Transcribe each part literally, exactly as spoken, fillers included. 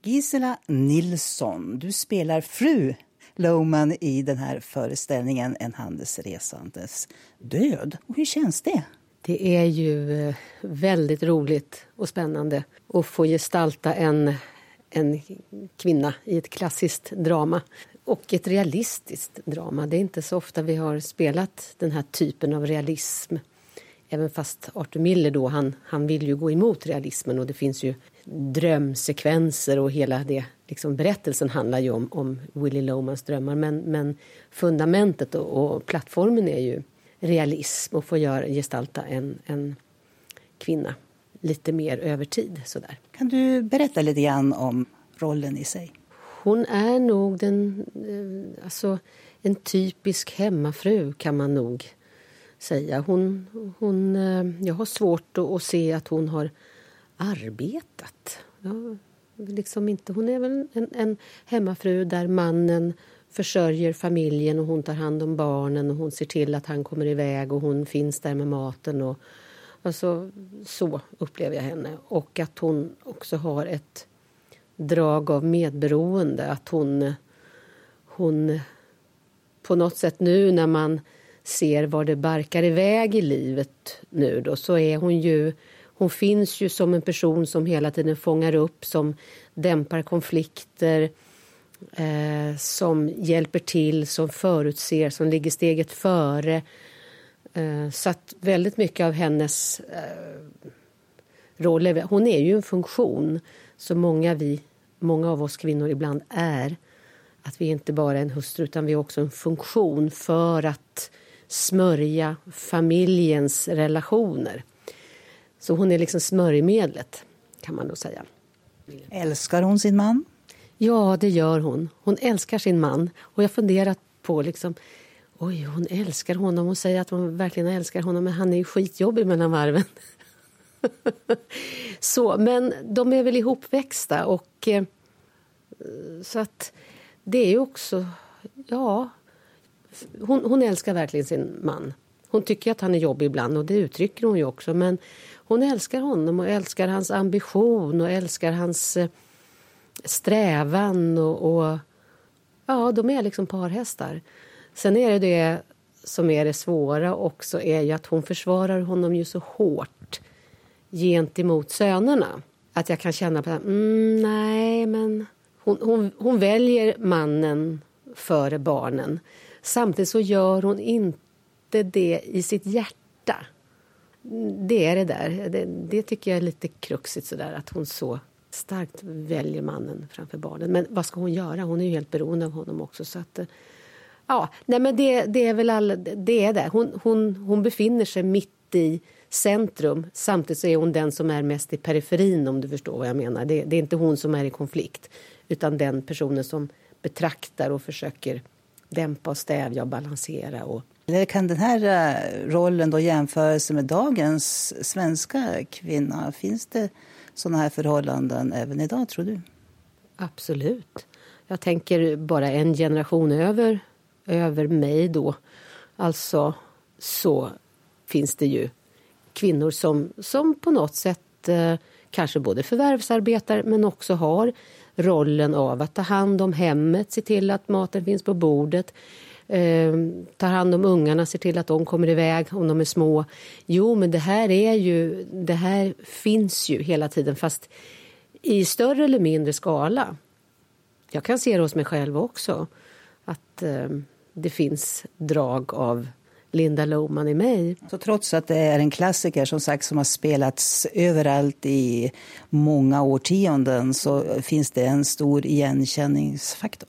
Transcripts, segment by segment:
Gisela Nilsson, du spelar fru Lohman i den här föreställningen En handelsresandes död. Och hur känns det? Det är ju väldigt roligt och spännande att få gestalta en, en kvinna i ett klassiskt drama. Och ett realistiskt drama. Det är inte så ofta vi har spelat den här typen av realism. Även fast Arthur Miller då, han, han vill ju gå emot realismen. Och det finns ju drömsekvenser och hela det. Liksom berättelsen handlar ju om, om Willy Lohmans drömmar. Men, men fundamentet och, och plattformen är ju realism. Och få göra, gestalta en, en kvinna lite mer över tid. Sådär. Kan du berätta lite grann om rollen i sig? Hon är nog den, alltså en typisk hemmafru kan man nog säga. Hon, hon, jag har svårt att se att hon har arbetat. Ja, liksom inte, hon är väl en, en hemmafru där mannen försörjer familjen och hon tar hand om barnen och hon ser till att han kommer iväg och hon finns där med maten. Och, alltså, så upplever jag henne. Och att hon också har ett drag av medberoende, att hon hon på något sätt nu när man ser var det barkar iväg i livet nu då, så är hon ju hon finns ju som en person som hela tiden fångar upp, som dämpar konflikter, eh, som hjälper till, som förutser, som ligger steget före, eh, så att väldigt mycket av hennes eh, roll, hon är ju en funktion så många vi Många av oss kvinnor ibland är, att vi inte bara är en hustru utan vi är också en funktion för att smörja familjens relationer. Så hon är liksom smörjmedlet, kan man då säga. Älskar hon sin man? Ja, det gör hon. Hon älskar sin man. Och jag funderat på liksom, oj, hon älskar honom. Hon säger att hon verkligen älskar honom, men han är ju skitjobbig mellan varven. Så, men de är väl ihopväxta och eh, så att det är ju också, ja, hon, hon älskar verkligen sin man. Hon tycker att han är jobbig ibland och det uttrycker hon ju också, men hon älskar honom och älskar hans ambition och älskar hans eh, strävan och, och ja, de är liksom parhästar. Sen är det det som är det svåra också, är ju att hon försvarar honom ju så hårt gentemot sönerna. Att jag kan känna på att mm, nej, men hon, hon, hon väljer mannen före barnen. Samtidigt så gör hon inte det i sitt hjärta. Det är det där. Det, det tycker jag är lite kruxigt sådär, att hon så starkt väljer mannen framför barnen. Men vad ska hon göra? Hon är ju helt beroende av honom också. Så att, ja, nej men det, det är väl all, det är det. Hon, hon, hon befinner sig mitt i centrum. Samtidigt så är hon den som är mest i periferin, om du förstår vad jag menar. Det, det är inte hon som är i konflikt, utan den personen som betraktar och försöker dämpa och stävja och balansera. Och... Eller kan den här rollen då jämföras med dagens svenska kvinna? Finns det sådana här förhållanden även idag, tror du? Absolut. Jag tänker bara en generation över, över mig då. Alltså så finns det ju kvinnor som, som på något sätt eh, kanske både förvärvsarbetar men också har rollen av att ta hand om hemmet, se till att maten finns på bordet, eh, ta hand om ungarna, se till att de kommer iväg om de är små. Jo, men det här är ju, det här finns ju hela tiden, fast i större eller mindre skala. Jag kan se det hos mig själv också, att eh, det finns drag av Linda Lohman i mig. Så trots att det är en klassiker som sagt som har spelats överallt i många årtionden, så finns det en stor igenkänningsfaktor?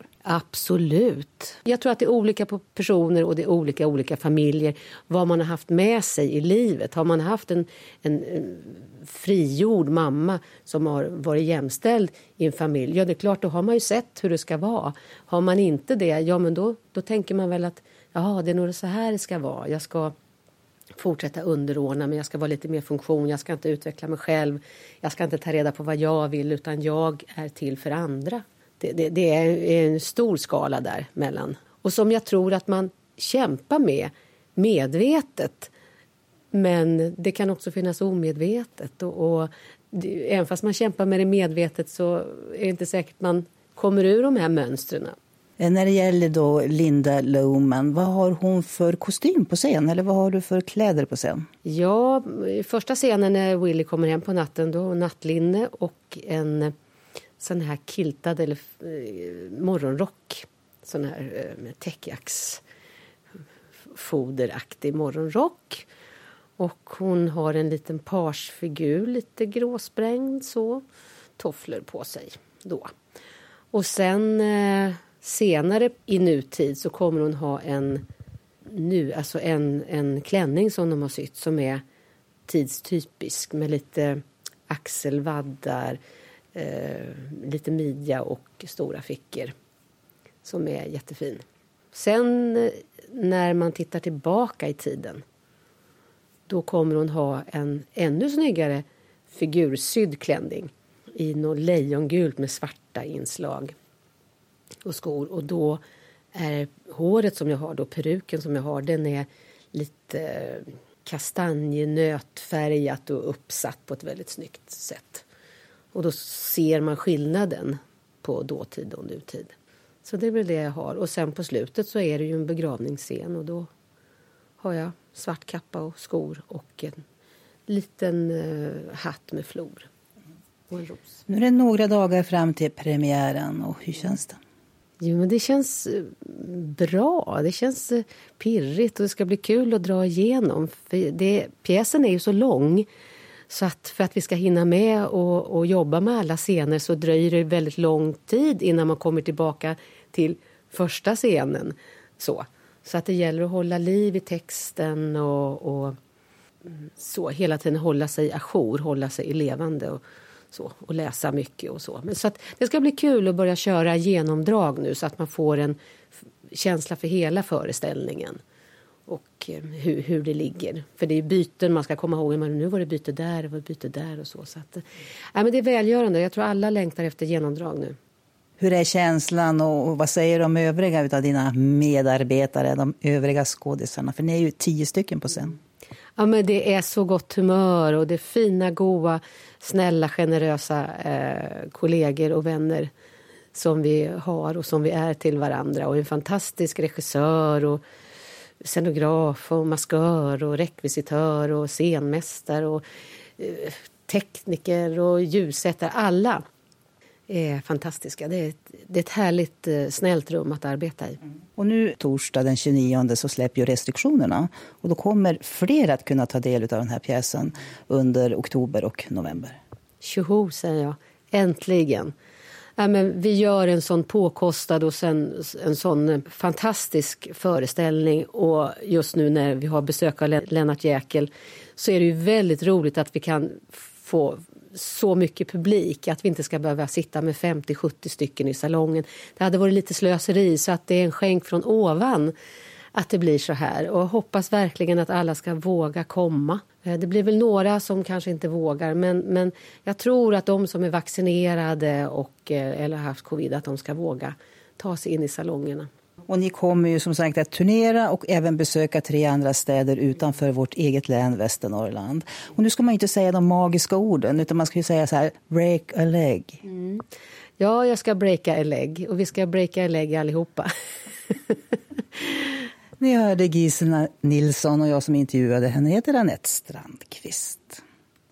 Absolut. Jag tror att det är olika på personer och det är olika olika familjer. Vad man har haft med sig i livet. Har man haft en, en, en frigjord mamma som har varit jämställd i en familj, ja det är klart, då har man ju sett hur det ska vara. Har man inte det, ja men då, då tänker man väl att ja, det är nog så här det ska vara. Jag ska fortsätta underordna, men jag ska vara lite mer funktion. Jag ska inte utveckla mig själv. Jag ska inte ta reda på vad jag vill, utan jag är till för andra. Det, det, det är en stor skala där mellan. Och som jag tror att man kämpar med medvetet. Men det kan också finnas omedvetet. Och, och det, även fast man kämpar med det medvetet så är det inte säkert man kommer ur de här mönstren. När det gäller då Linda Lohman, vad har hon för kostym på scen? Eller vad har du för kläder på scen? Ja, i första scenen när Willy kommer hem på natten, då nattlinne och en sån här kiltad eller eh, morgonrock. Sån här eh, täckjacks foderaktig morgonrock. Och hon har en liten parsfigur, lite gråsprängd så, tofflor på sig då. Och sen eh, senare i nutid så kommer hon ha en nu alltså en en klänning som de har sytt som är tidstypisk med lite axelvaddar, eh, lite midja och stora fickor som är jättefin. Sen eh, när man tittar tillbaka i tiden då kommer hon ha en ännu snyggare figursydd klänning i något lejongult med svarta inslag och skor. Och då är håret som jag har, då peruken som jag har, den är lite kastanjenötfärgat och uppsatt på ett väldigt snyggt sätt. Och då ser man skillnaden på dåtid och nutid. Så det är väl det jag har. Och sen på slutet så är det ju en begravningsscen och då har jag svart kappa och skor och en liten uh, hatt med flor och en ros. Nu är det några dagar fram till premiären och hur känns det? Jo, men det känns bra. Det känns pirrigt och det ska bli kul att dra igenom. För det, pjäsen är ju så lång så att för att vi ska hinna med och, och jobba med alla scener så dröjer det väldigt lång tid innan man kommer tillbaka till första scenen. Så, så att det gäller att hålla liv i texten och, och så hela tiden hålla sig ajour, hålla sig levande och så, och läsa mycket och så. Men så att det ska bli kul att börja köra genomdrag nu så att man får en känsla för hela föreställningen och eh, hur, hur det ligger. För det är byten man ska komma ihåg. Men nu var det byte där, det var byte där och så. så att, eh, ja, men det är välgörande. Jag tror alla längtar efter genomdrag nu. Hur är känslan och vad säger de övriga av dina medarbetare, de övriga skådisarna? För ni är ju tio stycken på scen. Ja, men det är så gott humör och det är fina, goa, snälla, generösa eh, kollegor och vänner som vi har och som vi är till varandra. Och en fantastisk regissör och scenograf och maskör och rekvisitör och scenmästare och eh, tekniker och ljussättare. Alla är fantastiska. Det är ett, det är ett härligt, eh, snällt rum att arbeta i. Mm. Och nu torsdag den tjugonionde så släpper ju restriktionerna. Och då kommer fler att kunna ta del av den här pjäsen under oktober och november. Tjoho, säger jag. Äntligen. Ja, men vi gör en sån påkostad och sen en sån fantastisk föreställning. Och just nu när vi har besök av Lennart Jäkel så är det ju väldigt roligt att vi kan få så mycket publik att vi inte ska behöva sitta med femtio till sjuttio stycken i salongen. Det hade varit lite slöseri så att det är en skänk från ovan att det blir så här. Och hoppas verkligen att alla ska våga komma. Det blir väl några som kanske inte vågar men, men jag tror att de som är vaccinerade och, eller har haft covid att de ska våga ta sig in i salongerna. Och ni kommer ju som sagt att turnera och även besöka tre andra städer utanför vårt eget län Västernorrland. Och nu ska man ju inte säga de magiska orden utan man ska ju säga så här, break a leg. Mm. Ja, jag ska breaka a leg och vi ska breaka a leg allihopa. Ni hörde Gisela Nilsson och jag som intervjuade henne heter Anette Strandqvist.